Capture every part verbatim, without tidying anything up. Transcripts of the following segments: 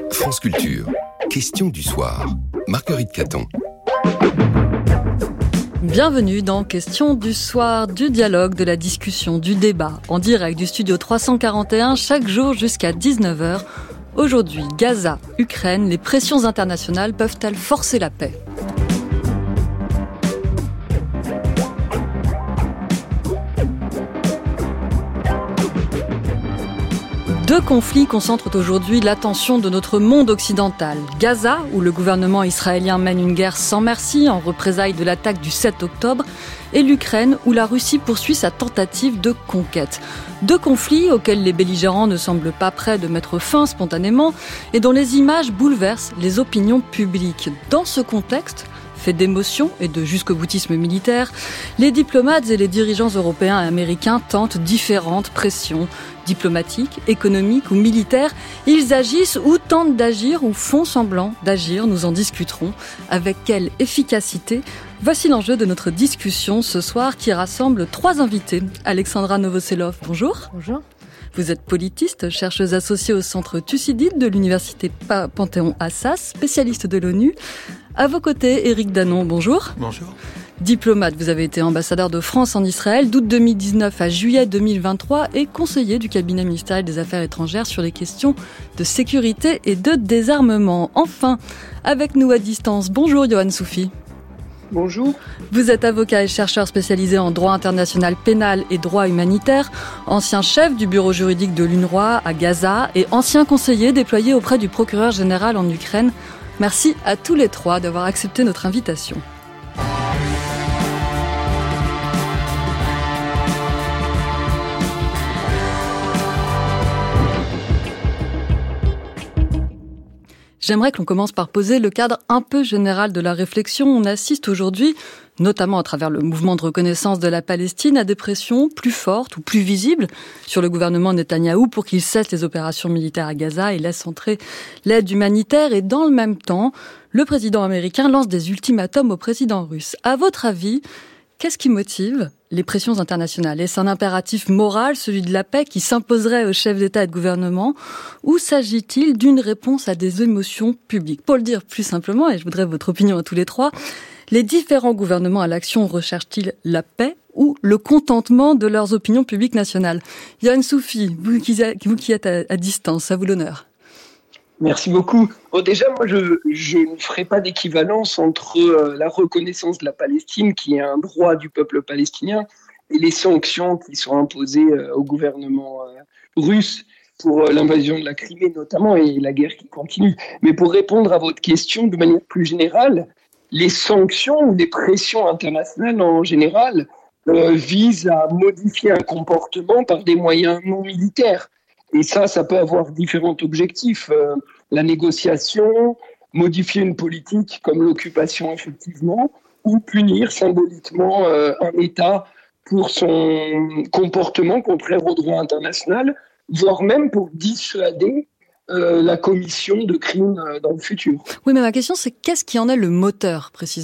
France Culture, question du soir. Marguerite Caton. Bienvenue dans Question du soir, du dialogue, de la discussion, du débat, en direct du studio trois cent quarante et un, chaque jour jusqu'à dix-neuf heures. Aujourd'hui, Gaza, Ukraine, les pressions internationales peuvent-elles forcer la paix ? Deux conflits concentrent aujourd'hui l'attention de notre monde occidental. Gaza, où le gouvernement israélien mène une guerre sans merci en représailles de l'attaque du sept octobre, et l'Ukraine, où la Russie poursuit sa tentative de conquête. Deux conflits auxquels les belligérants ne semblent pas prêts de mettre fin spontanément et dont les images bouleversent les opinions publiques. Dans ce contexte, fait d'émotion et de jusqu'au-boutisme militaire, les diplomates et les dirigeants européens et américains tentent différentes pressions diplomatiques, économiques ou militaires. Ils agissent ou tentent d'agir ou font semblant d'agir. Nous en discuterons. Avec quelle efficacité ? Voici l'enjeu de notre discussion ce soir qui rassemble trois invités. Alexandra Novoselov, bonjour. Bonjour. Vous êtes politiste, chercheuse associée au Centre Thucydide de l'Université Panthéon-Assas, spécialiste de l'ONU. À vos côtés, Éric Danon, bonjour. Bonjour. Diplomate, vous avez été ambassadeur de France en Israël d'août deux mille dix-neuf à juillet deux mille vingt-trois et conseiller du cabinet ministériel des Affaires étrangères sur les questions de sécurité et de désarmement. Enfin, avec nous à distance, bonjour Yohann Soufi. Bonjour. Vous êtes avocat et chercheur spécialisé en droit international pénal et droit humanitaire, ancien chef du bureau juridique de l'UNRWA à Gaza et ancien conseiller déployé auprès du procureur général en Ukraine. Merci à tous les trois d'avoir accepté notre invitation. J'aimerais que l'on commence par poser le cadre un peu général de la réflexion. On assiste aujourd'hui, notamment à travers le mouvement de reconnaissance de la Palestine, à des pressions plus fortes ou plus visibles sur le gouvernement Netanyahou pour qu'il cesse les opérations militaires à Gaza et laisse entrer l'aide humanitaire. Et dans le même temps, le président américain lance des ultimatums au président russe. À votre avis, qu'est-ce qui motive les pressions internationales ? Est-ce un impératif moral, celui de la paix, qui s'imposerait aux chefs d'État et de gouvernement ? Ou s'agit-il d'une réponse à des émotions publiques ? Pour le dire plus simplement, et je voudrais votre opinion à tous les trois, les différents gouvernements à l'action recherchent-ils la paix ou le contentement de leurs opinions publiques nationales ? Yohann Soufi, vous qui, vous qui êtes à, à distance, à vous l'honneur. Merci beaucoup. Bon, déjà, moi, je, je ne ferai pas d'équivalence entre euh, la reconnaissance de la Palestine, qui est un droit du peuple palestinien, et les sanctions qui sont imposées euh, au gouvernement euh, russe pour euh, l'invasion de la Crimée, notamment, et la guerre qui continue. Mais pour répondre à votre question de manière plus générale, les sanctions ou les pressions internationales en général euh, visent à modifier un comportement par des moyens non militaires. Et ça, ça peut avoir différents objectifs. Euh, la négociation, modifier une politique comme l'occupation, effectivement, ou punir symboliquement euh, un État pour son comportement contraire au droit international, voire même pour dissuader euh, la commission de crimes euh, dans le futur. Oui, mais ma question, c'est qu'est-ce qui en est le moteur, précisément ?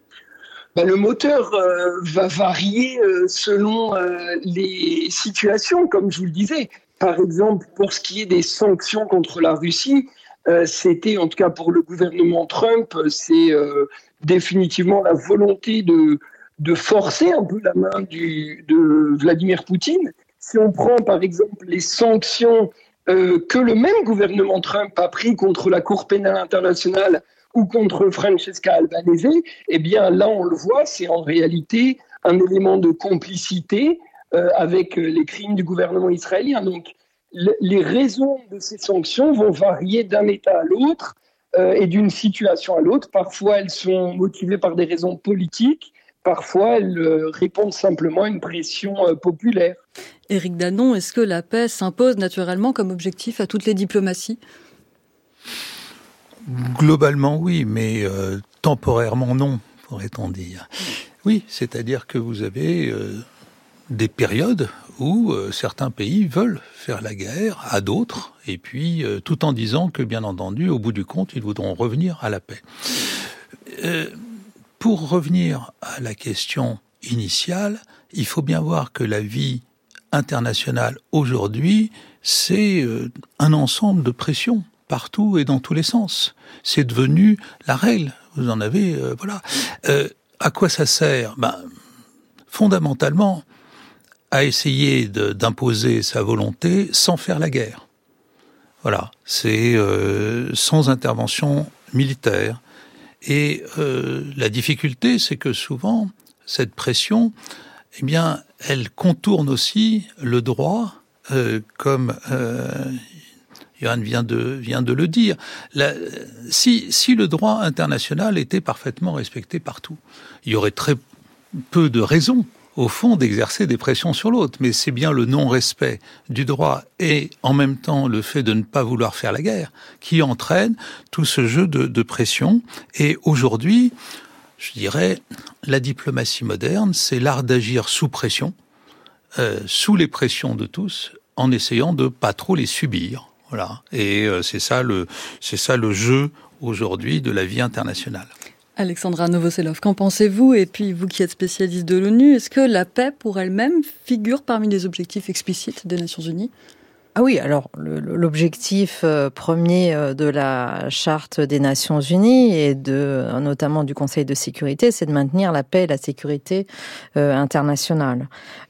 Ben, le moteur euh, va varier euh, selon euh, les situations, comme je vous le disais. Par exemple, pour ce qui est des sanctions contre la Russie, euh, c'était, en tout cas pour le gouvernement Trump, c'est euh, définitivement la volonté de, de forcer un peu la main du, de Vladimir Poutine. Si on prend par exemple les sanctions euh, que le même gouvernement Trump a pris contre la Cour pénale internationale ou contre Francesca Albanese, eh bien là on le voit, c'est en réalité un élément de complicité Euh, avec les crimes du gouvernement israélien. Donc, le, les raisons de ces sanctions vont varier d'un État à l'autre euh, et d'une situation à l'autre. Parfois, elles sont motivées par des raisons politiques. Parfois, elles euh, répondent simplement à une pression euh, populaire. Éric Danon, est-ce que la paix s'impose naturellement comme objectif à toutes les diplomaties ? Globalement, oui, mais euh, temporairement, non, pourrait-on dire. Oui, c'est-à-dire que vous avez euh, des périodes où euh, certains pays veulent faire la guerre à d'autres, et puis euh, tout en disant que, bien entendu, au bout du compte, ils voudront revenir à la paix. Euh, pour revenir à la question initiale, il faut bien voir que la vie internationale aujourd'hui, c'est euh, un ensemble de pressions partout et dans tous les sens. C'est devenu la règle. Vous en avez, euh, voilà. Euh, à quoi ça sert ? Ben, fondamentalement, à essayer de, d'imposer sa volonté sans faire la guerre. Voilà, c'est euh, sans intervention militaire. Et euh, la difficulté, c'est que souvent, cette pression, eh bien, elle contourne aussi le droit, euh, comme euh, Johan vient de, vient de le dire. La, si, si le droit international était parfaitement respecté partout, il y aurait très peu de raisons, au fond, d'exercer des pressions sur l'autre. Mais c'est bien le non-respect du droit et, en même temps, le fait de ne pas vouloir faire la guerre qui entraîne tout ce jeu de, de pression. Et aujourd'hui, je dirais, la diplomatie moderne, c'est l'art d'agir sous pression, euh, sous les pressions de tous, en essayant de pas trop les subir. Voilà. Et euh, c'est ça le, c'est ça le jeu aujourd'hui de la vie internationale. Alexandra Novoselov, qu'en pensez-vous ? Et puis, vous qui êtes spécialiste de l'ONU, est-ce que la paix, pour elle-même, figure parmi les objectifs explicites des Nations Unies ? Ah oui, alors le, l'objectif euh, premier euh, de la Charte des Nations Unies et de, notamment du Conseil de sécurité, c'est de maintenir la paix et la sécurité euh, internationale.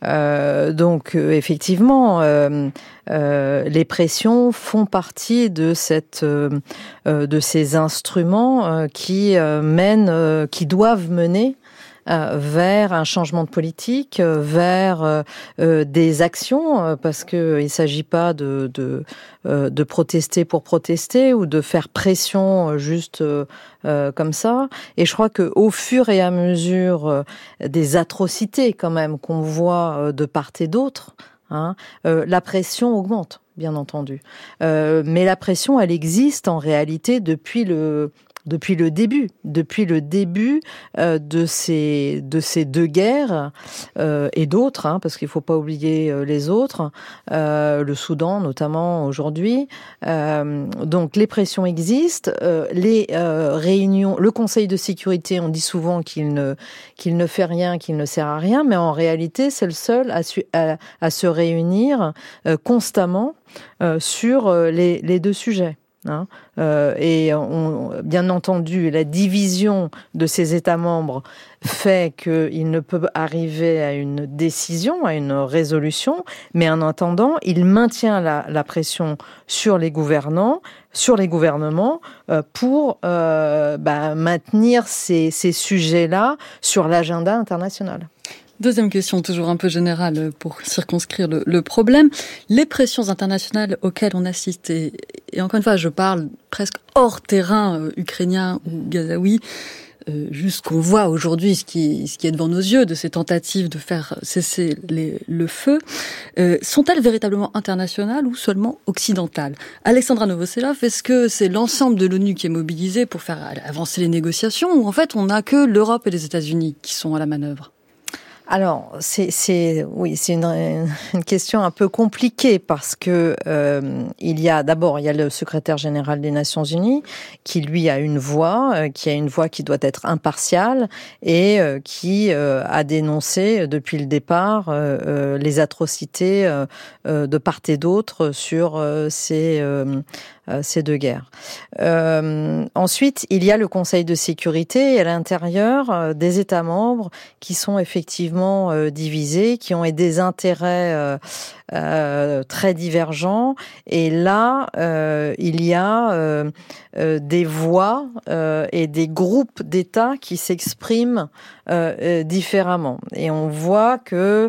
Euh, donc euh, effectivement, euh, euh, les pressions font partie de cette, euh, de ces instruments euh, qui euh, mènent, euh, qui doivent mener Euh, vers un changement de politique, euh, vers euh, euh, des actions, euh, parce que euh, il s'agit pas de de, euh, de protester pour protester ou de faire pression euh, juste euh, euh, comme ça. Et je crois que au fur et à mesure euh, des atrocités quand même qu'on voit euh, de part et d'autre, hein, euh, la pression augmente, bien entendu. Euh, mais la pression, elle existe en réalité depuis le Depuis le début, depuis le début euh, de ces de ces deux guerres euh, et d'autres, hein, parce qu'il faut pas oublier euh, les autres, euh, le Soudan notamment aujourd'hui. Euh, donc les pressions existent, euh, les euh, réunions, le Conseil de sécurité, on dit souvent qu'il ne qu'il ne fait rien, qu'il ne sert à rien, mais en réalité c'est le seul à su, à, à se réunir euh, constamment euh, sur euh, les les deux sujets. Hein, euh, et on, bien entendu, la division de ces États membres fait qu'il ne peut arriver à une décision, à une résolution, mais en attendant, il maintient la, la pression sur les gouvernants, sur les gouvernements, euh, pour euh, bah, maintenir ces, ces sujets-là sur l'agenda international. Deuxième question, toujours un peu générale pour circonscrire le, le problème. Les pressions internationales auxquelles on assiste, et, et encore une fois, je parle presque hors terrain euh, ukrainien ou gazaoui, euh, juste ce qu'on voit aujourd'hui, ce qui, ce qui est devant nos yeux, de ces tentatives de faire cesser les, le feu, euh, sont-elles véritablement internationales ou seulement occidentales ? Alexandra Novoselov, est-ce que c'est l'ensemble de l'ONU qui est mobilisé pour faire avancer les négociations, ou en fait on n'a que l'Europe et les États-Unis qui sont à la manœuvre ? Alors, c'est, c'est, oui, c'est une, une question un peu compliquée parce que euh, il y a d'abord il y a le secrétaire général des Nations Unies qui lui a une voix, euh, qui a une voix qui doit être impartiale et euh, qui euh, a dénoncé depuis le départ euh, euh, les atrocités euh, euh, de part et d'autre sur euh, ces euh, ces deux guerres. Euh, ensuite, il y a le Conseil de sécurité et à l'intérieur euh, des États membres qui sont effectivement euh, divisés, qui ont des intérêts euh, euh, très divergents. Et là, euh, il y a euh, euh, des voix euh, et des groupes d'États qui s'expriment euh, euh, différemment. Et on voit que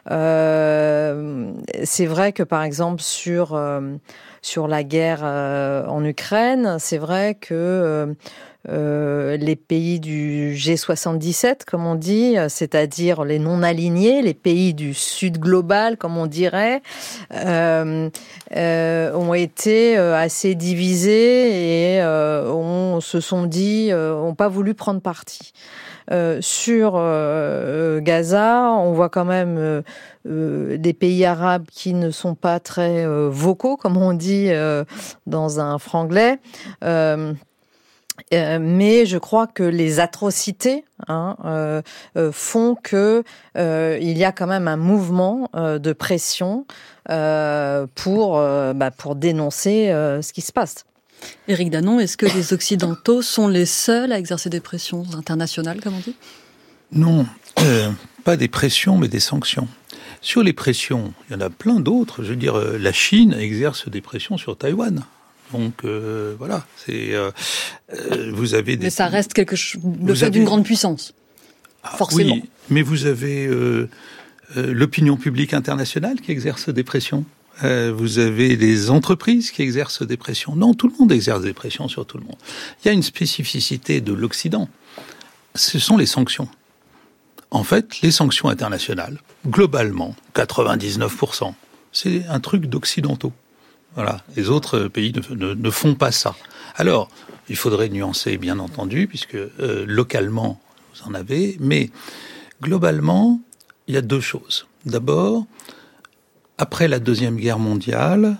euh, c'est vrai que, par exemple, sur euh, sur la guerre euh, en Ukraine, c'est vrai que euh, euh, les pays du G soixante-dix-sept, comme on dit, c'est-à-dire les non-alignés, les pays du Sud global, comme on dirait, euh, euh, ont été assez divisés et euh, on se sont dit, euh, ont pas voulu prendre parti. Euh, sur euh, Gaza, on voit quand même euh, euh, des pays arabes qui ne sont pas très euh, vocaux, comme on dit euh, dans un franglais. Euh, euh, mais je crois que les atrocités hein, euh, euh, font que euh, il y a quand même un mouvement euh, de pression euh, pour euh, bah, pour dénoncer euh, ce qui se passe. Éric Danon, est-ce que les Occidentaux sont les seuls à exercer des pressions internationales, comme on dit ? Non, euh, pas des pressions, mais des sanctions. Sur les pressions, il y en a plein d'autres. Je veux dire, euh, la Chine exerce des pressions sur Taïwan. Donc euh, voilà, c'est euh, euh, vous avez des. Mais ça reste quelque chose, le fait avez... d'une grande puissance, ah, forcément. Oui, mais vous avez euh, euh, l'opinion publique internationale qui exerce des pressions. Euh, vous avez des entreprises qui exercent des pressions. Non, tout le monde exerce des pressions sur tout le monde. Il y a une spécificité de l'Occident. Ce sont les sanctions. En fait, les sanctions internationales, globalement, quatre-vingt-dix-neuf pour cent, c'est un truc d'occidentaux. Voilà. Les autres pays ne, ne, ne font pas ça. Alors, il faudrait nuancer, bien entendu, puisque euh, localement, vous en avez, mais globalement, il y a deux choses. D'abord, après la Deuxième Guerre mondiale,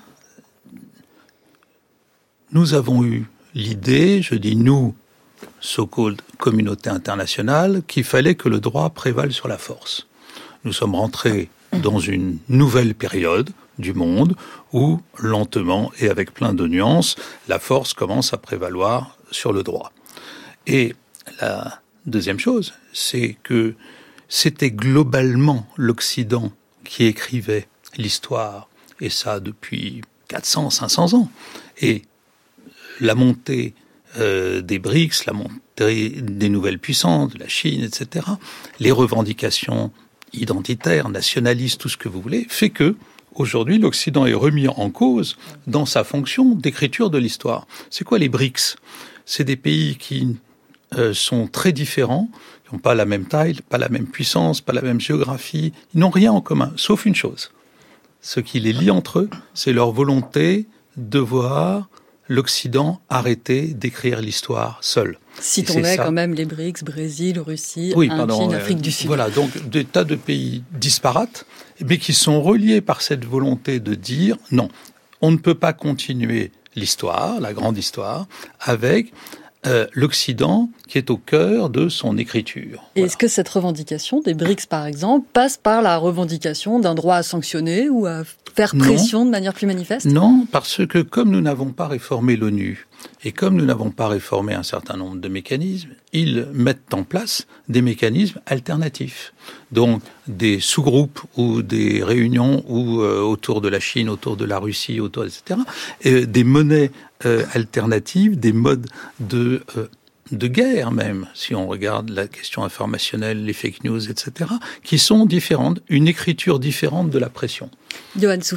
nous avons eu l'idée, je dis nous, so-called communauté internationale, qu'il fallait que le droit prévale sur la force. Nous sommes rentrés dans une nouvelle période du monde où, lentement et avec plein de nuances, la force commence à prévaloir sur le droit. Et la deuxième chose, c'est que c'était globalement l'Occident qui écrivait l'histoire, et ça depuis quatre cents, cinq cents ans. Et la montée euh, des B R I C S, la montée des nouvelles puissances, de la Chine, et cetera, les revendications identitaires, nationalistes, tout ce que vous voulez, fait que aujourd'hui, l'Occident est remis en cause dans sa fonction d'écriture de l'histoire. C'est quoi les B R I C S ? C'est des pays qui euh, sont très différents, qui n'ont pas la même taille, pas la même puissance, pas la même géographie. Ils n'ont rien en commun, sauf une chose. Ce qui les lie entre eux, c'est leur volonté de voir l'Occident arrêter d'écrire l'histoire seul. Citons-les quand même les B R I C S, Brésil, Russie, oui, Inde, pardon, Chine, euh, Afrique du Sud. Voilà, donc des tas de pays disparates, mais qui sont reliés par cette volonté de dire non, on ne peut pas continuer l'histoire, la grande histoire, avec euh, l'Occident qui est au cœur de son écriture. Et voilà. Est-ce que cette revendication des B R I C S, par exemple, passe par la revendication d'un droit à sanctionner ou à faire pression non. de manière plus manifeste ? Non, parce que comme nous n'avons pas réformé l'ONU, et comme nous n'avons pas réformé un certain nombre de mécanismes, ils mettent en place des mécanismes alternatifs. Donc des sous-groupes ou des réunions où, euh, autour de la Chine, autour de la Russie, autour, et cetera, et des monnaies euh, alternatives, des modes de... Euh, de guerre même, si on regarde la question informationnelle, les fake news, et cetera, qui sont différentes, une écriture différente de la pression. Yohann Soufi ?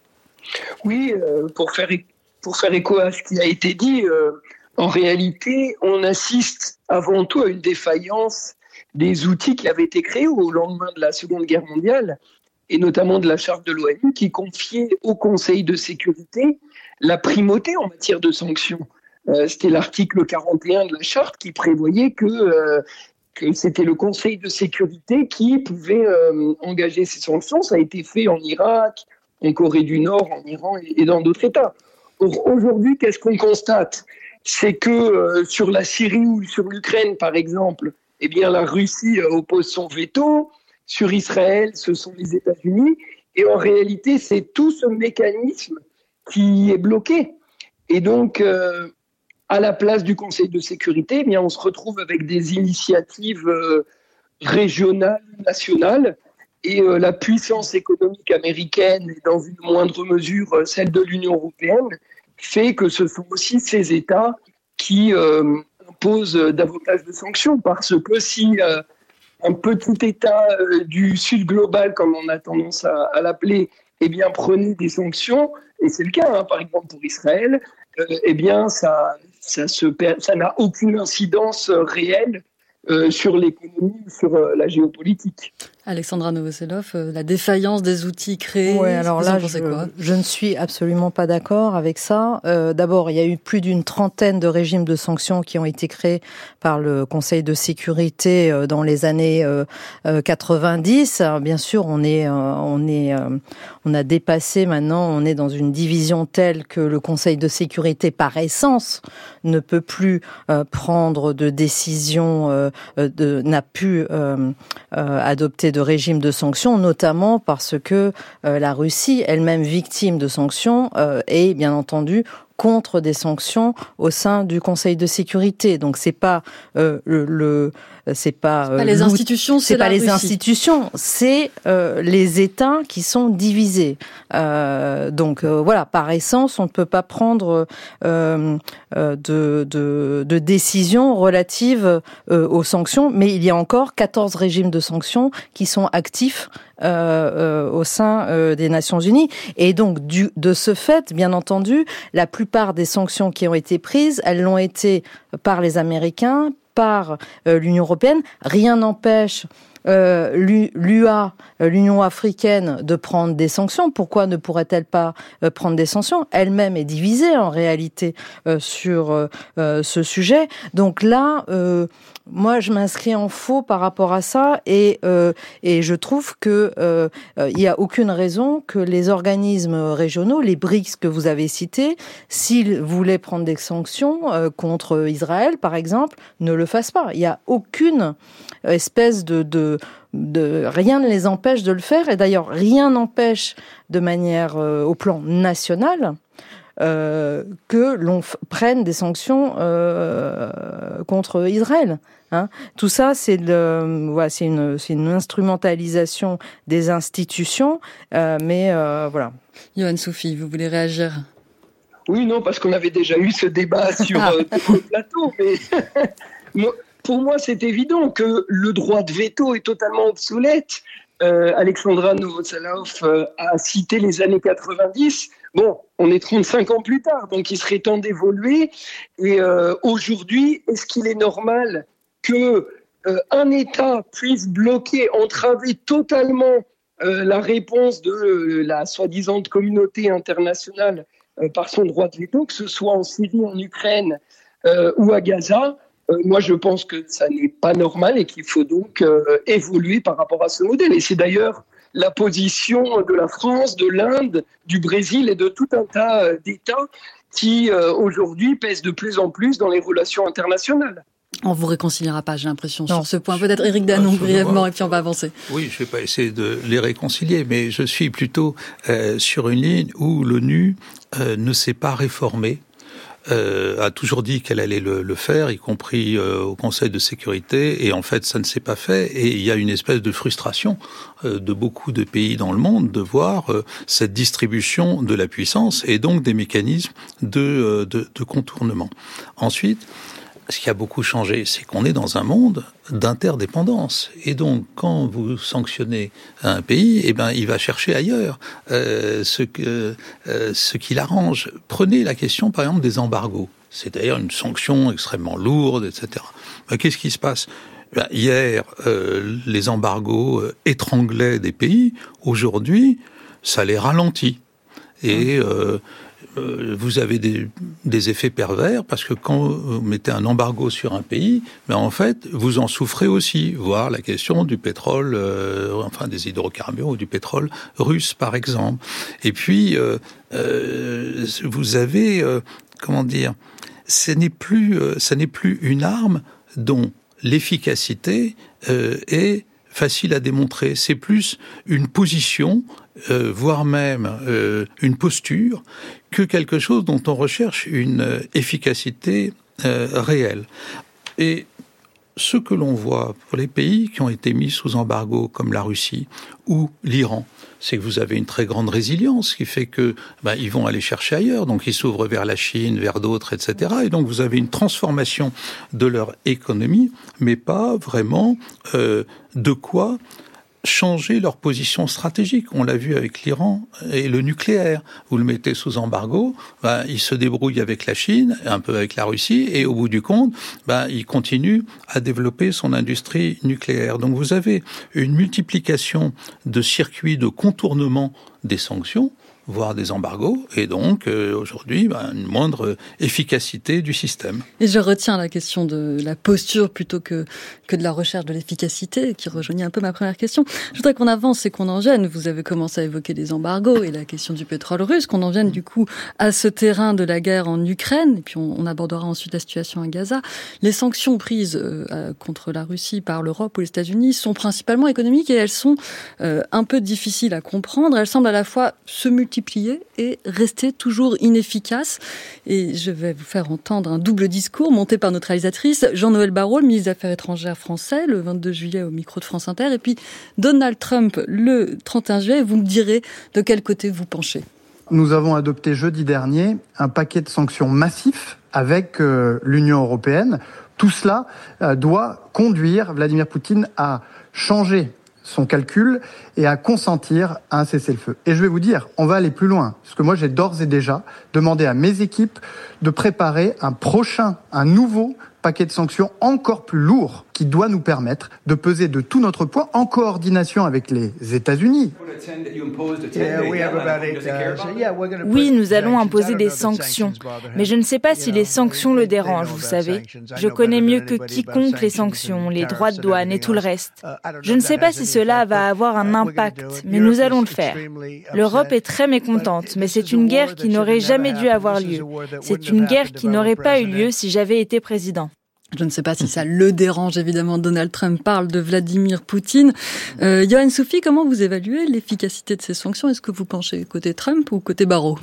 Oui, euh, pour, faire, pour faire écho à ce qui a été dit, euh, en réalité, on assiste avant tout à une défaillance des outils qui avaient été créés au lendemain de la Seconde Guerre mondiale, et notamment de la Charte de l'ONU, qui confiait au Conseil de sécurité la primauté en matière de sanctions. Euh, c'était l'article quarante et un de la Charte qui prévoyait que, euh, que c'était le Conseil de sécurité qui pouvait euh, engager ces sanctions. Ça a été fait en Irak, en Corée du Nord, en Iran et, et dans d'autres États. Or, aujourd'hui, qu'est-ce qu'on constate ? C'est que euh, sur la Syrie ou sur l'Ukraine, par exemple, eh bien, la Russie euh, oppose son veto. Sur Israël, ce sont les États-Unis. Et en réalité, c'est tout ce mécanisme qui est bloqué. Et donc... Euh, à la place du Conseil de sécurité, eh bien, on se retrouve avec des initiatives euh, régionales, nationales, et euh, la puissance économique américaine, et dans une moindre mesure euh, celle de l'Union européenne, fait que ce sont aussi ces États qui euh, imposent davantage de sanctions, parce que si euh, un petit État euh, du Sud global, comme on a tendance à, à l'appeler, eh bien, prenait des sanctions, et c'est le cas, hein, par exemple pour Israël, euh, eh bien, ça... Ça, se, ça n'a aucune incidence réelle euh, sur l'économie, sur euh, la géopolitique. Alexandra Novoselov, euh, la défaillance des outils créés, ouais, alors là, je, quoi je ne suis absolument pas d'accord avec ça. Euh, d'abord, il y a eu plus d'une trentaine de régimes de sanctions qui ont été créés par le Conseil de sécurité euh, dans les années euh, euh, quatre-vingt-dix. Alors, bien sûr, on est, euh, on est, euh, on a dépassé maintenant, on est dans une division telle que le Conseil de sécurité, par essence, ne peut plus euh, prendre de décision, euh, de, n'a pu euh, euh, adopter de régime de sanctions, notamment parce que euh, la Russie, elle-même victime de sanctions, euh, est bien entendu contre des sanctions au sein du Conseil de sécurité. Donc c'est pas euh, le, le c'est pas, c'est pas euh, les institutions, c'est, c'est pas la les Russie. institutions, c'est euh, les États qui sont divisés. Euh, donc euh, voilà, par essence, on ne peut pas prendre euh, euh, de, de, de décisions relatives euh, aux sanctions, mais il y a encore quatorze régimes de sanctions qui sont actifs euh, euh, au sein euh, des Nations Unies. Et donc du, de ce fait, bien entendu, la plupart des sanctions qui ont été prises, elles l'ont été par les Américains, par euh, l'Union européenne. Rien n'empêche euh, l'U A, l'Union africaine, de prendre des sanctions. Pourquoi ne pourrait-elle pas euh, prendre des sanctions ? Elle-même est divisée en réalité euh, sur euh, ce sujet. Donc là, euh, moi, je m'inscris en faux par rapport à ça, et euh, et je trouve que euh, il y a aucune raison que les organismes régionaux, les B R I C S que vous avez cités, s'ils voulaient prendre des sanctions euh, contre Israël, par exemple, ne le fassent pas. Il y a aucune espèce de, de de rien ne les empêche de le faire, et d'ailleurs rien n'empêche de manière euh, au plan national euh, que l'on f- prenne des sanctions euh, contre Israël. Hein. Tout ça, c'est, le, voilà, c'est, une, c'est une instrumentalisation des institutions, euh, mais euh, voilà. Yohann Soufi, vous voulez réagir ? Oui, non, parce qu'on avait déjà eu ce débat sur euh, le plateau, mais pour moi, c'est évident que le droit de veto est totalement obsolète. Euh, Alexandra Novoselav euh, a cité les années quatre-vingt-dix. Bon, on est trente-cinq ans plus tard, donc il serait temps d'évoluer. Et euh, aujourd'hui, est-ce qu'il est normal que euh, un État puisse bloquer, entraver totalement euh, la réponse de euh, la soi-disant communauté internationale euh, par son droit de veto, que ce soit en Syrie, en Ukraine euh, ou à Gaza? Euh, moi, je pense que ça n'est pas normal et qu'il faut donc euh, évoluer par rapport à ce modèle. Et c'est d'ailleurs la position de la France, de l'Inde, du Brésil et de tout un tas euh, d'États qui, euh, aujourd'hui, pèsent de plus en plus dans les relations internationales. On vous réconciliera pas, j'ai l'impression, non. sur ce point. Peut-être Éric Danon, brièvement, et puis on va avancer. Oui, je vais pas essayer de les réconcilier, mais je suis plutôt euh, sur une ligne où l'ONU euh, ne s'est pas réformée. Euh, a toujours dit qu'elle allait le, le faire, y compris euh, au Conseil de sécurité, et en fait ça ne s'est pas fait, et il y a une espèce de frustration euh, de beaucoup de pays dans le monde de voir euh, cette distribution de la puissance et donc des mécanismes de, euh, de, de contournement. Ensuite, ce qui a beaucoup changé, c'est qu'on est dans un monde d'interdépendance. Et donc, quand vous sanctionnez un pays, eh ben, il va chercher ailleurs euh, ce que euh, ce qui l'arrange. Prenez la question, par exemple, des embargos. C'est d'ailleurs une sanction extrêmement lourde, et cetera. Mais qu'est-ce qui se passe ? Ben, hier, euh, les embargos euh, étranglaient des pays. Aujourd'hui, ça les ralentit. Et euh, vous avez des, des effets pervers, parce que quand vous mettez un embargo sur un pays, mais en fait, vous en souffrez aussi. Voir la question du pétrole, euh, enfin des hydrocarbures ou du pétrole russe, par exemple. Et puis, euh, euh, vous avez, euh, comment dire, ce n'est plus, euh, ça n'est plus une arme dont l'efficacité euh, est facile à démontrer. C'est plus une position, euh, voire même euh, une posture, que quelque chose dont on recherche une euh, efficacité euh, réelle. Et ce que l'on voit pour les pays qui ont été mis sous embargo, comme la Russie ou l'Iran, c'est que vous avez une très grande résilience, qui fait que ben, ils vont aller chercher ailleurs, donc ils s'ouvrent vers la Chine, vers d'autres, et cetera. Et donc vous avez une transformation de leur économie, mais pas vraiment euh, de quoi changer leur position stratégique. On l'a vu avec l'Iran et le nucléaire. Vous le mettez sous embargo, ben, il se débrouille avec la Chine, un peu avec la Russie, et au bout du compte, ben, il continue à développer son industrie nucléaire. Donc vous avez une multiplication de circuits de contournement des sanctions, voire des embargos, et donc euh, aujourd'hui ben, une moindre efficacité du système. Et je retiens la question de la posture plutôt que, que de la recherche de l'efficacité, qui rejoignait un peu ma première question. Je voudrais qu'on avance et qu'on en vienne. Vous avez commencé à évoquer les embargos et la question du pétrole russe, qu'on en vienne du coup à ce terrain de la guerre en Ukraine, et puis on, on abordera ensuite la situation à Gaza. Les sanctions prises euh, contre la Russie par l'Europe ou les États-Unis sont principalement économiques, et elles sont euh, un peu difficiles à comprendre. Elles semblent à la fois se multiplier multiplier et rester toujours inefficace. Et je vais vous faire entendre un double discours monté par notre réalisatrice, Jean-Noël Barrot, le ministre des Affaires étrangères français, le vingt-deux juillet au micro de France Inter, et puis Donald Trump le trente et un juillet. Vous me direz de quel côté vous penchez. Nous avons adopté jeudi dernier un paquet de sanctions massifs avec euh, l'Union européenne. Tout cela euh, doit conduire Vladimir Poutine à changer son calcul et à consentir à un cessez-le-feu. Et je vais vous dire, on va aller plus loin, parce que moi j'ai d'ores et déjà demandé à mes équipes de préparer un prochain, un nouveau paquet de sanctions encore plus lourd qui doit nous permettre de peser de tout notre poids en coordination avec les États-Unis. Oui, nous allons imposer des sanctions. Mais je ne sais pas si les sanctions le dérangent, vous savez. Je connais mieux que quiconque les sanctions, les droits de douane et tout le reste. Je ne sais pas si cela va avoir un impact, mais nous allons le faire. L'Europe est très mécontente, mais c'est une guerre qui n'aurait jamais dû avoir lieu. C'est une guerre qui n'aurait pas eu lieu si j'avais été président. Je ne sais pas si ça le dérange, évidemment. Donald Trump parle de Vladimir Poutine. Euh, Yohann Soufi, comment vous évaluez l'efficacité de ces sanctions? Est-ce que vous penchez côté Trump ou côté Barrot?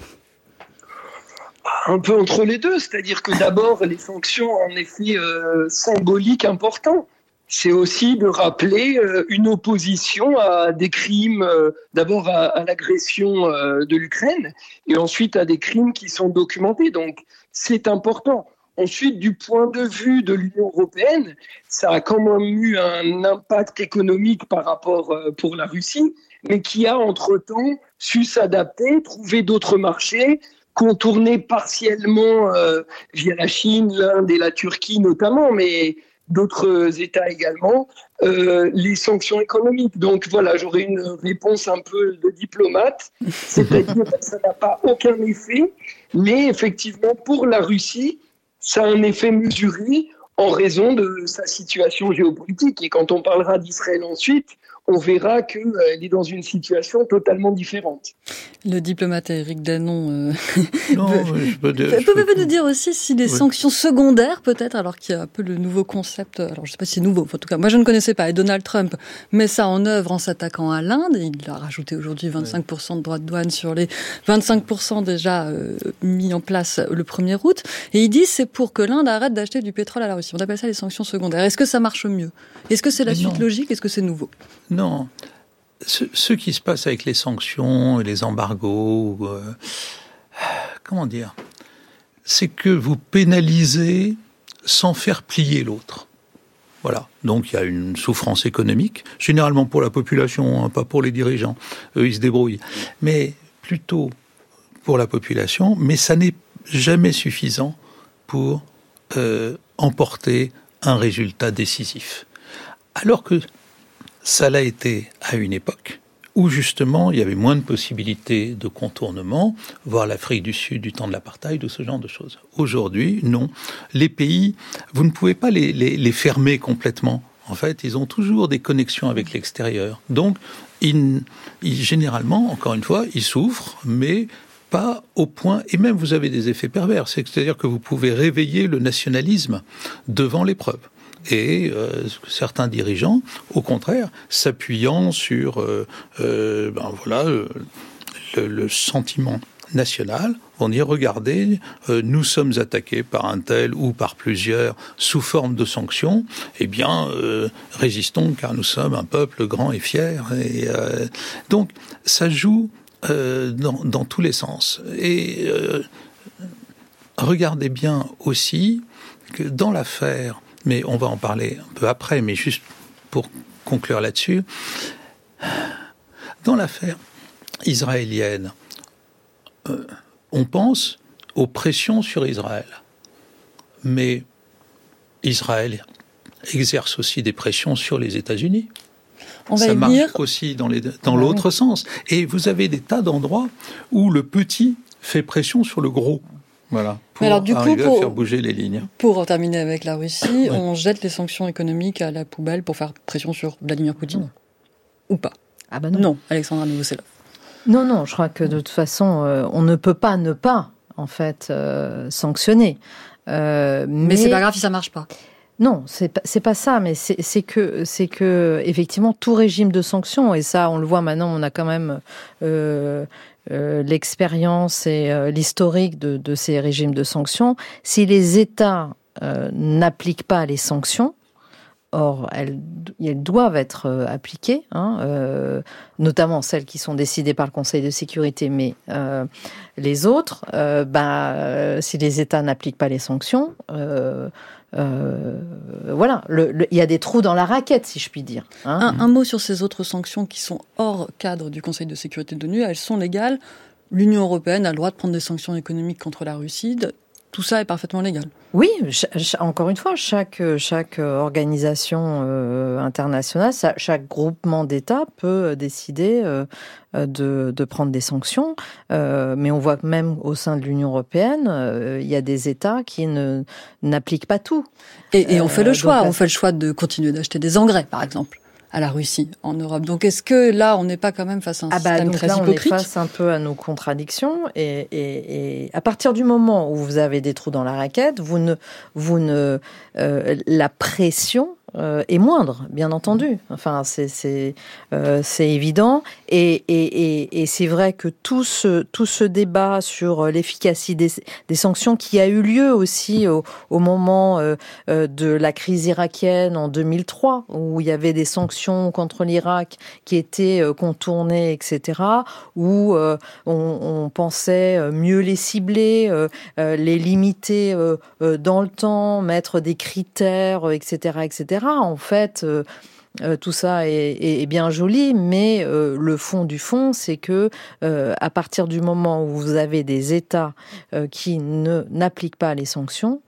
Un peu entre les deux, c'est-à-dire que d'abord, les sanctions ont un effet euh, symbolique important. C'est aussi de rappeler euh, une opposition à des crimes, euh, d'abord à, à l'agression euh, de l'Ukraine, et ensuite à des crimes qui sont documentés. Donc, c'est important. Ensuite, du point de vue de l'Union européenne, ça a quand même eu un impact économique par rapport euh, pour la Russie, mais qui a entre-temps su s'adapter, trouver d'autres marchés, contourner partiellement euh, via la Chine, l'Inde et la Turquie notamment, mais d'autres États également, euh, les sanctions économiques. Donc voilà, j'aurais une réponse un peu de diplomate, c'est-à-dire que ça n'a pas aucun effet, mais effectivement pour la Russie, ça a un effet mesuré en raison de sa situation géopolitique. Et quand on parlera d'Israël ensuite, on verra qu'elle est dans une situation totalement différente. Le diplomate Éric Danon euh... non, je peux dire, pouvez-vous nous dire aussi si les oui. sanctions secondaires, peut-être, alors qu'il y a un peu le nouveau concept, alors je ne sais pas si c'est nouveau, en tout cas, moi je ne connaissais pas, et Donald Trump met ça en œuvre en s'attaquant à l'Inde, et il a rajouté aujourd'hui vingt-cinq pour cent de droits de douane sur les vingt-cinq pour cent déjà euh, mis en place le premier août, et il dit c'est pour que l'Inde arrête d'acheter du pétrole à la Russie. On appelle ça les sanctions secondaires. Est-ce que ça marche mieux? Est-ce que c'est la Mais suite non. logique? Est-ce que c'est nouveau? Non. Ce, ce qui se passe avec les sanctions et les embargos, euh, comment dire, c'est que vous pénalisez sans faire plier l'autre. Voilà. Donc il y a une souffrance économique, généralement pour la population, hein, pas pour les dirigeants. Eux, ils se débrouillent. Mais plutôt pour la population, mais ça n'est jamais suffisant pour euh, emporter un résultat décisif. Alors que ça l'a été à une époque où justement il y avait moins de possibilités de contournement, voire l'Afrique du Sud du temps de l'apartheid ou ce genre de choses. Aujourd'hui, non. Les pays, vous ne pouvez pas les, les, les fermer complètement. En fait, ils ont toujours des connexions avec l'extérieur. Donc, ils, ils, généralement, encore une fois, ils souffrent, mais pas au point, et même vous avez des effets pervers, c'est-à-dire que vous pouvez réveiller le nationalisme devant l'épreuve. Et euh, certains dirigeants, au contraire, s'appuyant sur euh, euh, ben voilà, le, le, le sentiment national, vont dire, regardez, euh, nous sommes attaqués par un tel ou par plusieurs sous forme de sanctions, eh bien, euh, résistons car nous sommes un peuple grand et fier. Et, euh, donc, ça joue euh, dans, dans tous les sens. Et euh, regardez bien aussi que dans l'affaire, mais on va en parler un peu après, mais juste pour conclure là-dessus, dans l'affaire israélienne, euh, on pense aux pressions sur Israël. Mais Israël exerce aussi des pressions sur les États-Unis. On va Ça y marche venir. aussi dans, les, dans ouais. l'autre sens. Et vous avez des tas d'endroits où le petit fait pression sur le gros. Voilà, pour Alors, du arriver coup, pour, à faire bouger les lignes. Pour en terminer avec la Russie, ouais. on jette les sanctions économiques à la poubelle pour faire pression sur Vladimir Poutine. Ou pas? Ah ben non. Non, Alexandra Novoselov. Non, non, je crois que de toute façon, euh, on ne peut pas ne pas, en fait, euh, sanctionner. Euh, mais, mais c'est pas grave si ça marche pas. Non, c'est pas, c'est pas ça, mais c'est, c'est que, c'est que, effectivement, tout régime de sanctions, et ça, on le voit maintenant, on a quand même euh, euh, l'expérience et euh, l'historique de, de ces régimes de sanctions, si les États euh, n'appliquent pas les sanctions, or, elles, elles doivent être euh, appliquées, hein, euh, notamment celles qui sont décidées par le Conseil de sécurité, mais euh, les autres, euh, bah, euh, si les États n'appliquent pas les sanctions, euh, euh, voilà, le, le, il y a des trous dans la raquette, si je puis dire. Hein. Un, un mot sur ces autres sanctions qui sont hors cadre du Conseil de sécurité de l'ONU. Elles sont légales. L'Union européenne a le droit de prendre des sanctions économiques contre la Russie. Tout ça est parfaitement légal. Oui, encore une fois, chaque, chaque organisation euh, internationale, chaque groupement d'États peut décider euh, de, de prendre des sanctions. Euh, mais on voit que même au sein de l'Union européenne, euh, il y a des États qui ne, n'appliquent pas tout. Et, et on fait le choix. Donc, on fait le choix de continuer d'acheter des engrais, par exemple, à la Russie, en Europe. Donc, est-ce que là, on n'est pas quand même face à un ah bah, système donc très là, hypocrite ? On est face un peu à nos contradictions. Et, et, et à partir du moment où vous avez des trous dans la raquette, vous ne, vous ne, euh, la pression euh, est moindre, bien entendu. Enfin, c'est, c'est, euh, c'est évident. Et, et, et, et c'est vrai que tout ce, tout ce débat sur l'efficacité des, des sanctions qui a eu lieu aussi au, au moment euh, de la crise irakienne en deux mille trois, où il y avait des sanctions contre l'Irak qui étaient contournées, et cetera, où euh, on, on pensait mieux les cibler, euh, les limiter euh, dans le temps, mettre des critères, et cetera, et cetera. En fait, euh, euh, tout ça est, est, est bien joli, mais euh, le fond du fond, c'est que euh, à partir du moment où vous avez des États euh, qui ne n'appliquent pas les sanctions,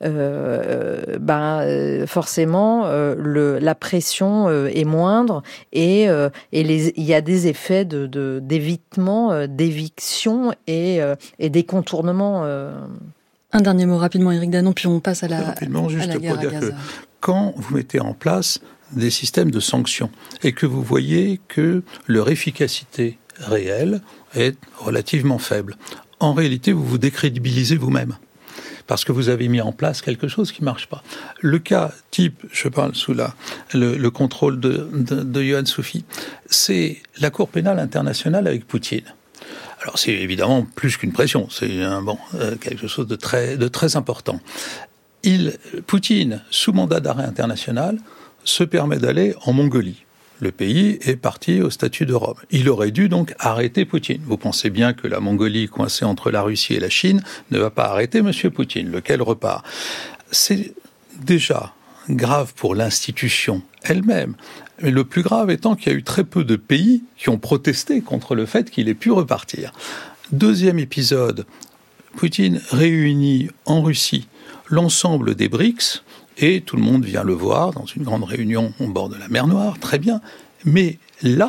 euh, ben euh, forcément euh, le, la pression euh, est moindre et euh, et les, il y a des effets de, de d'évitement, euh, d'éviction et euh, et des contournements. Euh... Un dernier mot rapidement, Éric Danon, puis on passe à la, rapidement, juste à la guerre pour dire à Gaza. Que quand vous mettez en place des systèmes de sanctions et que vous voyez que leur efficacité réelle est relativement faible, en réalité, vous vous décrédibilisez vous-même. Parce que vous avez mis en place quelque chose qui ne marche pas. Le cas type, je parle sous la, le, le contrôle de, de, de Yohann Soufi, c'est la Cour pénale internationale avec Poutine. Alors c'est évidemment plus qu'une pression, c'est un, bon, euh, quelque chose de très, de très important. Il, Poutine, sous mandat d'arrêt international, se permet d'aller en Mongolie. Le pays est parti au statut de Rome. Il aurait dû donc arrêter Poutine. Vous pensez bien que la Mongolie, coincée entre la Russie et la Chine, ne va pas arrêter M. Poutine, lequel repart. C'est déjà grave pour l'institution elle-même. Mais le plus grave étant qu'il y a eu très peu de pays qui ont protesté contre le fait qu'il ait pu repartir. Deuxième épisode, Poutine réunit en Russie l'ensemble des BRICS, et tout le monde vient le voir dans une grande réunion au bord de la mer Noire, très bien. Mais là,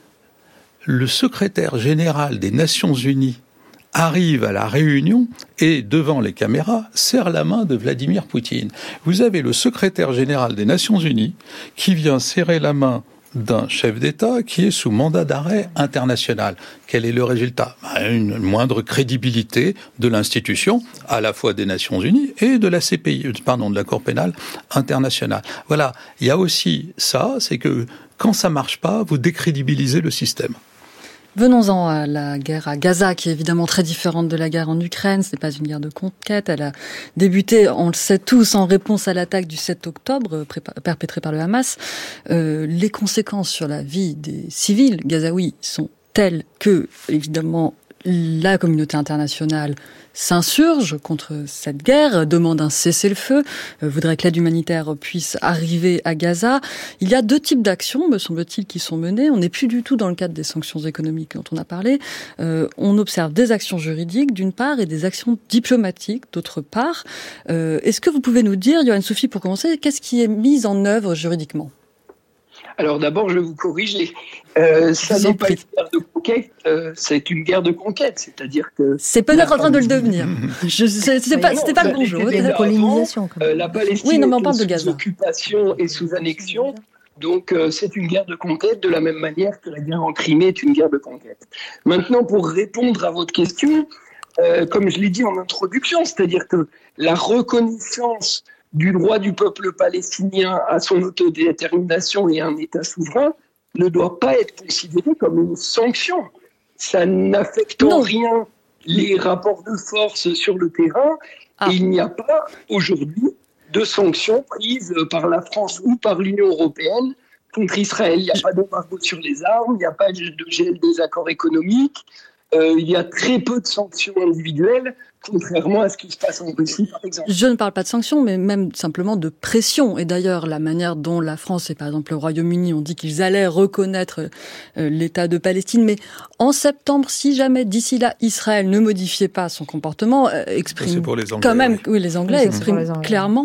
le secrétaire général des Nations Unies arrive à la réunion et, devant les caméras, serre la main de Vladimir Poutine. Vous avez le secrétaire général des Nations Unies qui vient serrer la main d'un chef d'État qui est sous mandat d'arrêt international. Quel est le résultat ? Une moindre crédibilité de l'institution, à la fois des Nations Unies et de la C P I, pardon, de la Cour pénale internationale. Voilà, il y a aussi ça, c'est que quand ça marche pas, vous décrédibilisez le système. Venons-en à la guerre à Gaza, qui est évidemment très différente de la guerre en Ukraine. Ce n'est pas une guerre de conquête. Elle a débuté, on le sait tous, en réponse à l'attaque du sept octobre perpétrée par le Hamas. Euh, les conséquences sur la vie des civils gazaouis sont telles que, évidemment, la communauté internationale s'insurge contre cette guerre, demande un cessez-le-feu, euh, voudrait que l'aide humanitaire puisse arriver à Gaza. Il y a deux types d'actions, me semble-t-il, qui sont menées. On n'est plus du tout dans le cadre des sanctions économiques dont on a parlé. Euh, on observe des actions juridiques, d'une part, et des actions diplomatiques, d'autre part. Euh, est-ce que vous pouvez nous dire, Yohann Soufi, pour commencer, qu'est-ce qui est mis en œuvre juridiquement ? Alors d'abord, je vais vous corriger. Euh, ça n'est pas une guerre de conquête, euh, c'est une guerre de conquête, c'est-à-dire que... C'est peut-être en train de le devenir. Je, c'est, c'est pas, c'était pas le bon jour. La colonisation. Euh, la Palestine oui, non, mais on parle est de sous occupation et sous annexion, donc euh, c'est une guerre de conquête de la même manière que la guerre en Crimée est une guerre de conquête. Maintenant, pour répondre à votre question, euh, comme je l'ai dit en introduction, c'est-à-dire que la reconnaissance du droit du peuple palestinien à son autodétermination et à un État souverain ne doit pas être considéré comme une sanction. ça n'affecte en rien les rapports de force sur le terrain. Ah. Et il n'y a pas aujourd'hui de sanctions prises par la France ou par l'Union européenne contre Israël. Il n'y a pas d'embargo sur les armes, il n'y a pas de gel des accords économiques, euh, il y a très peu de sanctions individuelles, contrairement à ce qui se passe en Russie, par exemple. Je ne parle pas de sanctions, mais même simplement de pression. Et d'ailleurs, la manière dont la France et par exemple le Royaume-Uni ont dit qu'ils allaient reconnaître euh, l'État de Palestine, mais en septembre, si jamais d'ici là Israël ne modifiait pas son comportement, euh, exprime c'est pour les Anglais, quand même, oui, oui les Anglais oui, expriment les Anglais. clairement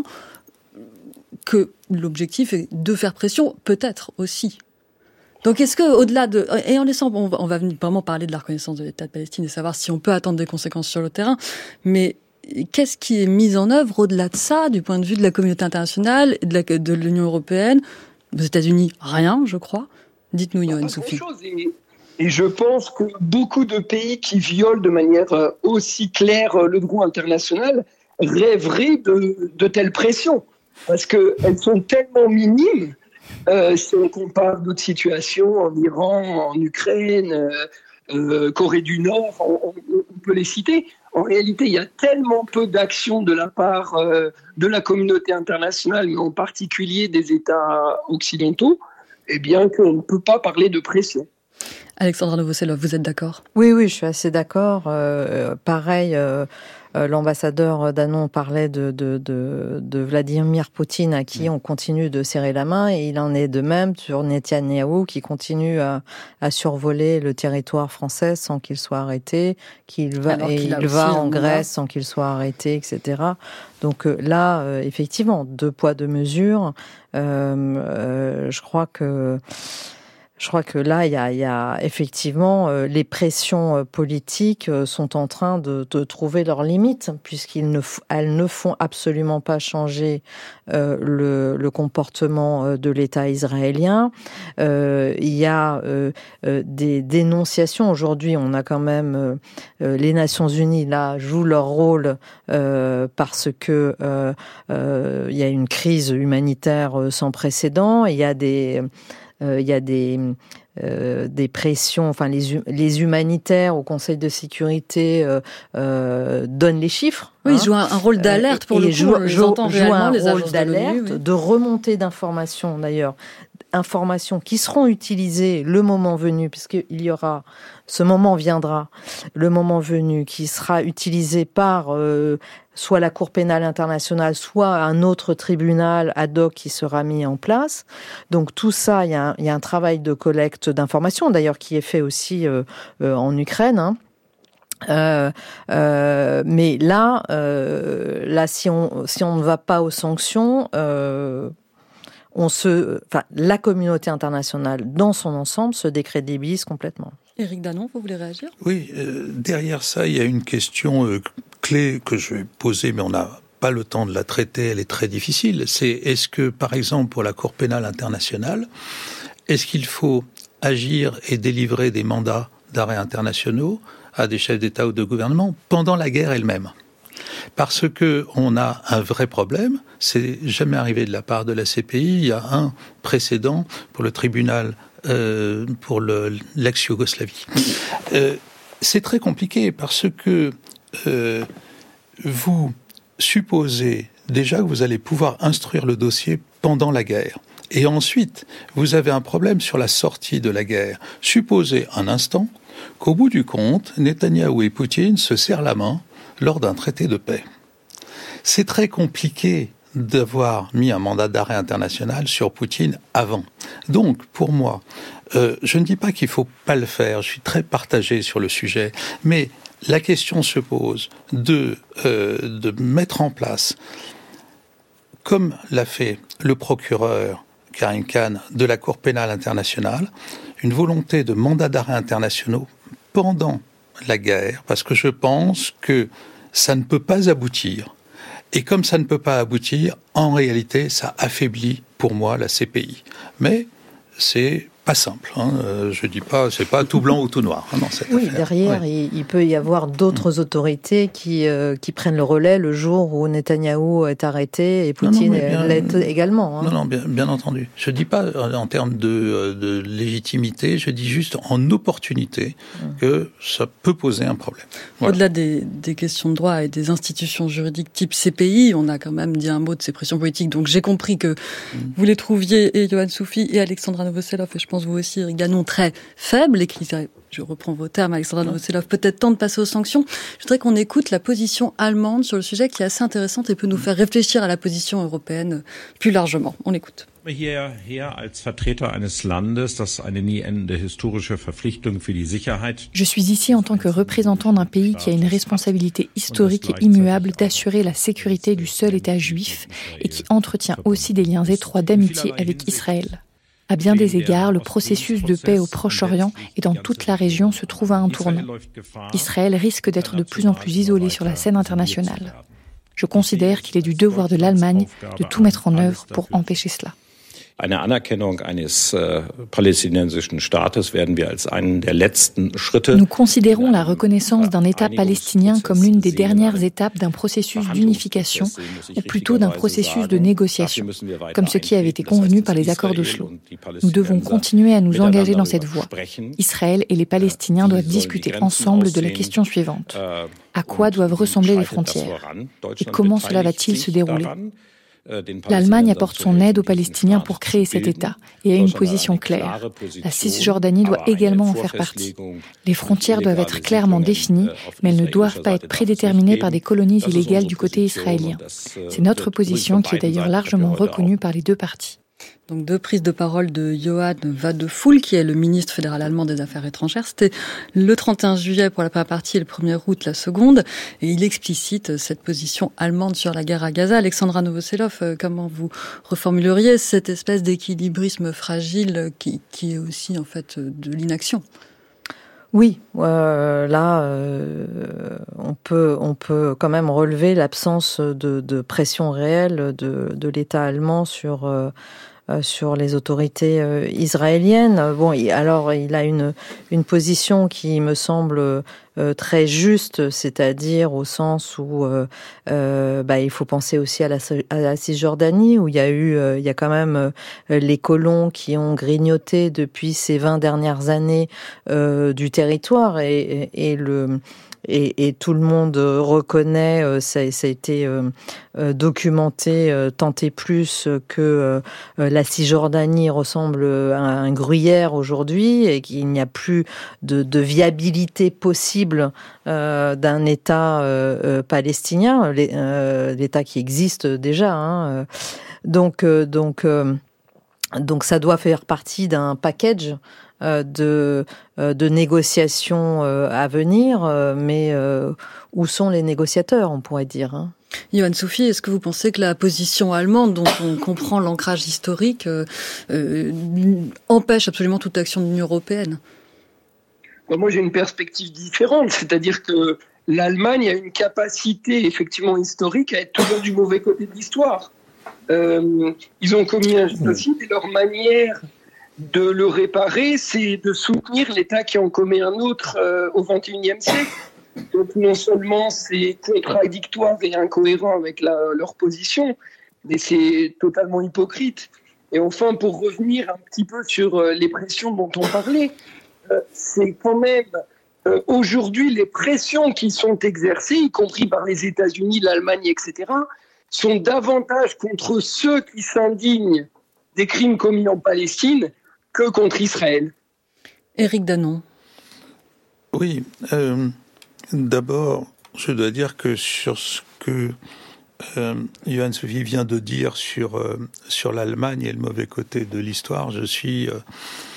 que l'objectif est de faire pression, peut-être aussi. Donc, est-ce que, au-delà de, et en laissant, on va, on va vraiment parler de la reconnaissance de l'État de Palestine et savoir si on peut attendre des conséquences sur le terrain, mais qu'est-ce qui est mis en œuvre au-delà de ça, du point de vue de la communauté internationale, de, la, de l'Union européenne, des États-Unis, rien, je crois. Dites-nous, Yohann Sophie. Et, et je pense que beaucoup de pays qui violent de manière aussi claire le droit international rêveraient de, de telles pressions, parce qu'elles sont tellement minimes. Euh, si on compare d'autres situations en Iran, en Ukraine, euh, euh, Corée du Nord, on, on peut les citer. En réalité, il y a tellement peu d'actions de la part euh, de la communauté internationale, mais en particulier des États occidentaux, eh bien qu'on ne peut pas parler de pression. Alexandra Novoselov, vous êtes d'accord ? Oui, oui, je suis assez d'accord. Euh, pareil, euh, euh, l'ambassadeur Danon parlait de, de, de, de Vladimir Poutine, à qui on continue de serrer la main, et il en est de même sur Netanyahou, qui continue à, à survoler le territoire français sans qu'il soit arrêté, qu'il va, et il va en Grèce sans qu'il soit arrêté, et cetera. Donc euh, là, euh, effectivement, deux poids, deux mesures. Euh, euh, je crois que... Je crois que là, il y a, il y a effectivement euh, les pressions euh, politiques euh, sont en train de, de trouver leurs limites, puisqu'elles ne, elles ne font absolument pas changer euh, le, le comportement euh, de l'État israélien. Euh, il y a euh, euh, des dénonciations. Aujourd'hui, on a quand même euh, euh, les Nations Unies là jouent leur rôle euh, parce que euh, euh, il y a une crise humanitaire sans précédent. Il y a des Euh, il y a des, euh, des pressions, enfin les, les humanitaires au Conseil de sécurité euh, euh, donnent les chiffres. Oui, hein, ils jouent un, un rôle d'alerte euh, pour le coup, joue, on les joue, entend réellement, un les rôle agences d'alerte, de l'ONU, oui. de remontée d'informations d'ailleurs, informations qui seront utilisées le moment venu, puisqu'il y aura, ce moment viendra, le moment venu, qui sera utilisé par euh, soit la Cour pénale internationale, soit un autre tribunal ad hoc qui sera mis en place. Donc tout ça, il y a un, il y a un travail de collecte d'informations, d'ailleurs qui est fait aussi euh, euh, en Ukraine, hein. Euh, euh, mais là, euh, là, si on si on ne va pas aux sanctions, euh, on se, enfin, la communauté internationale dans son ensemble se décrédibilise complètement. Éric Danon, vous voulez réagir ? Oui, euh, derrière ça, il y a une question euh, clé que je vais poser, mais on n'a pas le temps de la traiter, elle est très difficile. C'est est-ce que, par exemple, pour la Cour pénale internationale, est-ce qu'il faut agir et délivrer des mandats d'arrêt internationaux à des chefs d'État ou de gouvernement pendant la guerre elle-même ? Parce que on a un vrai problème, c'est jamais arrivé de la part de la C P I. Il y a un précédent pour le tribunal euh, pour le, l'ex-Yougoslavie. Euh, c'est très compliqué parce que euh, vous supposez déjà que vous allez pouvoir instruire le dossier pendant la guerre. Et ensuite, vous avez un problème sur la sortie de la guerre. Supposez un instant qu'au bout du compte, Netanyahou et Poutine se serrent la main lors d'un traité de paix. C'est très compliqué d'avoir mis un mandat d'arrêt international sur Poutine avant. Donc, pour moi, euh, je ne dis pas qu'il ne faut pas le faire, je suis très partagé sur le sujet, mais la question se pose de, euh, de mettre en place, comme l'a fait le procureur Karim Khan de la Cour pénale internationale, une volonté de mandat d'arrêt internationaux pendant la guerre, parce que je pense que ça ne peut pas aboutir. Et comme ça ne peut pas aboutir, en réalité, ça affaiblit pour moi la C P I. Mais c'est pas simple. Hein. Euh, je dis pas, c'est pas tout blanc ou tout noir. Hein, dans cette oui, affaire. derrière, ouais. il, il peut y avoir d'autres mmh. autorités qui euh, qui prennent le relais le jour où Netanyahou est arrêté et Poutine non, non, bien, l'est également. Hein. Non, non, bien, bien entendu. Je dis pas en termes de, de légitimité, je dis juste en opportunité mmh. que ça peut poser un problème. Voilà. Au-delà des, des questions de droit et des institutions juridiques type C P I, on a quand même dit un mot de ces pressions politiques. Donc j'ai compris que mmh. vous les trouviez, et Yohann Soufi et Alexandra Novoselov, et je pense vous aussi, Éric Danon, très faibles, et qui, je reprends vos termes, Alexandra Novoselov, peut-être temps de passer aux sanctions. Je voudrais qu'on écoute la position allemande sur le sujet, qui est assez intéressante et peut nous faire réfléchir à la position européenne plus largement. On l'écoute. Je suis ici en tant que représentant d'un pays qui a une responsabilité historique et immuable d'assurer la sécurité du seul État juif et qui entretient aussi des liens étroits d'amitié avec Israël. À bien des égards, le processus de paix au Proche-Orient et dans toute la région se trouve à un tournant. Israël risque d'être de plus en plus isolé sur la scène internationale. Je considère qu'il est du devoir de l'Allemagne de tout mettre en œuvre pour empêcher cela. Eine Anerkennung eines äh, palästinensischen Staates werden wir als einen der letzten Schritte. Nous considérons la reconnaissance d'un État palestinien comme l'une des dernières étapes d'un processus d'unification, ou plutôt d'un processus de négociation, comme ce qui avait été convenu par les accords d'Oslo. Nous devons continuer à nous engager dans cette voie. Israël et les Palestiniens doivent discuter ensemble de la question suivante. À quoi doivent ressembler les frontières ? Et comment cela va-t-il se dérouler ? L'Allemagne apporte son aide aux Palestiniens pour créer cet État et a une position claire. La Cisjordanie doit également en faire partie. Les frontières doivent être clairement définies, mais elles ne doivent pas être prédéterminées par des colonies illégales du côté israélien. C'est notre position qui est d'ailleurs largement reconnue par les deux parties. Donc deux prises de parole de Johann Wadephul, qui est le ministre fédéral allemand des Affaires étrangères. C'était le trente et un juillet pour la première partie et le premier août la seconde. Et il explicite cette position allemande sur la guerre à Gaza. Alexandra Novoselov, comment vous reformuleriez cette espèce d'équilibrisme fragile qui, qui est aussi en fait de l'inaction ? Oui, euh, là, euh, on peut, on peut quand même relever l'absence de, de pression réelle de, de l'État allemand sur euh, sur les autorités euh, israéliennes. Bon, il, alors il a une une position qui me semble euh, très juste, c'est-à-dire au sens où euh, euh, bah, il faut penser aussi à la, à la Cisjordanie, où il y a eu, euh, il y a quand même euh, les colons qui ont grignoté depuis ces vingt dernières années euh, du territoire et, et, et le Et, et tout le monde reconnaît, euh, ça, ça a été euh, euh, documenté euh, tant et plus que euh, la Cisjordanie ressemble à un gruyère aujourd'hui et qu'il n'y a plus de, de viabilité possible euh, d'un État euh, euh, palestinien, les, euh, l'État qui existe déjà. Hein. Donc, euh, donc, euh, donc ça doit faire partie d'un package de, de négociations à venir, mais où sont les négociateurs, on pourrait dire, hein. Yohann Soufi, est-ce que vous pensez que la position allemande, dont on comprend l'ancrage historique, euh, euh, empêche absolument toute action de l'Union européenne ? Moi, j'ai une perspective différente, c'est-à-dire que l'Allemagne a une capacité effectivement historique à être toujours du mauvais côté de l'histoire. Euh, ils ont commis un génocide et leur manière de le réparer, c'est de soutenir l'État qui en commet un autre euh, au vingt et unième siècle. Donc non seulement c'est contradictoire et incohérent avec la, leur position, mais c'est totalement hypocrite. Et enfin, pour revenir un petit peu sur euh, les pressions dont on parlait, euh, c'est quand même euh, aujourd'hui les pressions qui sont exercées, y compris par les États-Unis, l'Allemagne, et cetera, sont davantage contre ceux qui s'indignent des crimes commis en Palestine que contre Israël. Éric Danon. Oui, euh, d'abord, je dois dire que sur ce que euh, Yohann Soufi vient de dire sur, euh, sur l'Allemagne et le mauvais côté de l'histoire, je suis euh,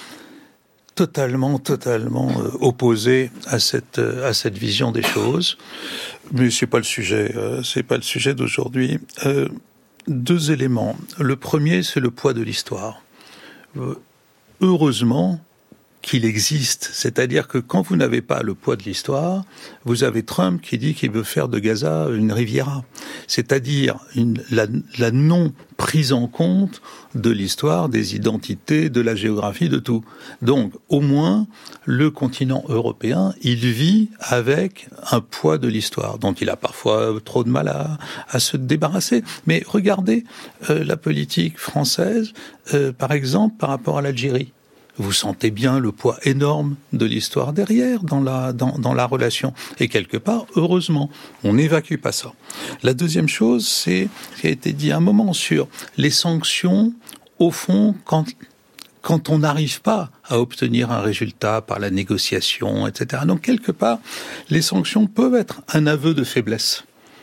totalement, totalement euh, opposé à cette, euh, à cette vision des choses. Mais c'est pas le sujet, euh, c'est pas le sujet d'aujourd'hui. Euh, deux éléments. Le premier, c'est le poids de l'histoire. Euh, Heureusement qu'il existe. C'est-à-dire que quand vous n'avez pas le poids de l'histoire, vous avez Trump qui dit qu'il veut faire de Gaza une Riviera. C'est-à-dire une, la, la non prise en compte de l'histoire, des identités, de la géographie, de tout. Donc, au moins, le continent européen, il vit avec un poids de l'histoire, dont il a parfois trop de mal à, à se débarrasser. Mais regardez euh, la politique française, euh, par exemple, par rapport à l'Algérie. Vous sentez bien le poids énorme de l'histoire derrière dans la, dans, dans la relation. Et quelque part, heureusement, on n'évacue pas ça. La deuxième chose, c'est ce qui a été dit à un moment sur les sanctions, au fond, quand, quand on n'arrive pas à obtenir un résultat par la négociation, et cetera. Donc, quelque part, les sanctions peuvent être un aveu de faiblesse.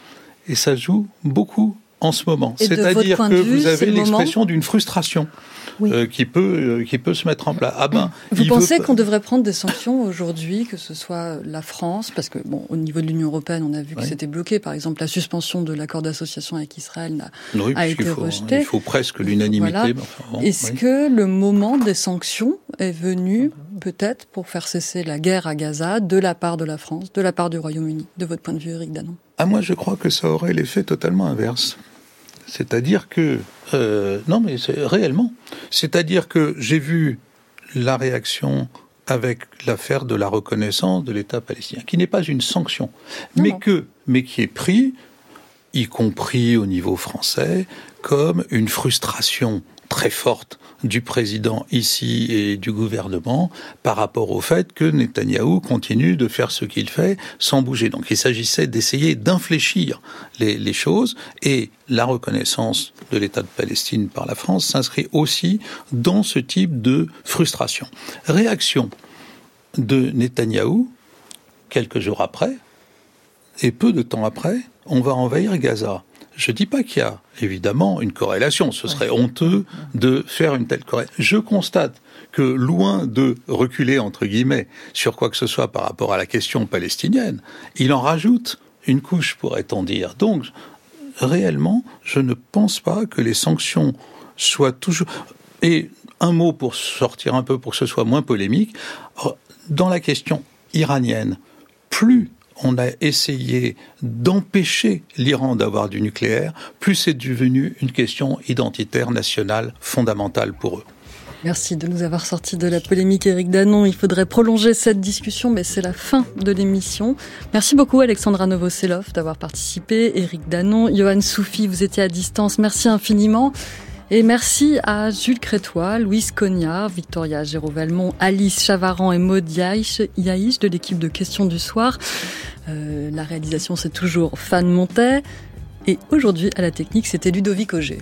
Et ça joue beaucoup en ce moment. Et c'est-à-dire que vue, vous avez l'expression moment... d'une frustration. Oui. Euh, qui peut euh, qui peut se mettre en place. Ah ben, vous pensez veut... qu'on devrait prendre des sanctions aujourd'hui, que ce soit la France, parce que bon, au niveau de l'Union européenne, on a vu que oui. c'était bloqué. Par exemple, la suspension de l'accord d'association avec Israël n'a, oui, a été faut, rejetée. Il faut presque l'unanimité. Voilà. Enfin, bon, Est-ce oui. que le moment des sanctions est venu, peut-être, pour faire cesser la guerre à Gaza, de la part de la France, de la part du Royaume-Uni, de votre point de vue, Éric Danon ? Ah, moi, je crois que ça aurait l'effet totalement inverse. C'est-à-dire que... Euh, non, mais c'est réellement. C'est-à-dire que j'ai vu la réaction avec l'affaire de la reconnaissance de l'État palestinien, qui n'est pas une sanction, non, mais, non. Que, mais qui est pris, y compris au niveau français, comme une frustration très forte du président ici et du gouvernement par rapport au fait que Netanyahou continue de faire ce qu'il fait sans bouger. Donc il s'agissait d'essayer d'infléchir les, les choses, et la reconnaissance de l'État de Palestine par la France s'inscrit aussi dans ce type de frustration. Réaction de Netanyahou, quelques jours après, et peu de temps après, on va envahir Gaza. Je ne dis pas qu'il y a évidemment une corrélation, ce serait honteux de faire une telle corrélation. Je constate que loin de reculer, entre guillemets, sur quoi que ce soit par rapport à la question palestinienne, il en rajoute une couche, pourrait-on dire. Donc, réellement, je ne pense pas que les sanctions soient toujours... Et un mot pour sortir un peu, pour que ce soit moins polémique, dans la question iranienne, plus on a essayé d'empêcher l'Iran d'avoir du nucléaire, plus c'est devenu une question identitaire nationale fondamentale pour eux. Merci de nous avoir sortis de la polémique, Éric Danon. Il faudrait prolonger cette discussion, mais c'est la fin de l'émission. Merci beaucoup, Alexandra Novoselov, d'avoir participé. Éric Danon, Yohann Soufi, vous étiez à distance. Merci infiniment. Et merci à Jules Crétois, Louise Cognard, Victoria Géraud-Valmont, Alice Chavaran et Maud Yaïch de l'équipe de Questions du Soir. Euh, la réalisation, c'est toujours Fan Montet. Et aujourd'hui, à la technique, c'était Ludovic Auger.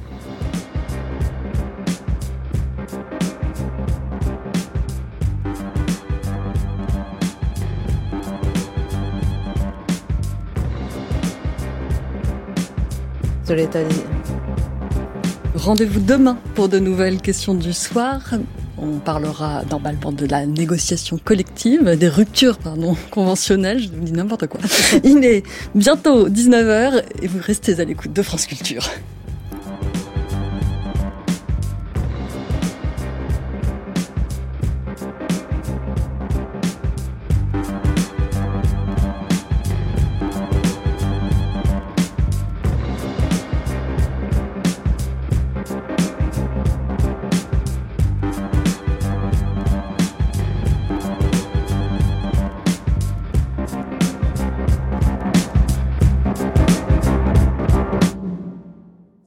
De l'état. Rendez-vous demain pour de nouvelles Questions du Soir. On parlera normalement de la négociation collective, des ruptures pardon, conventionnelles, je vous dis n'importe quoi. Il est bientôt dix-neuf heures et vous restez à l'écoute de France Culture.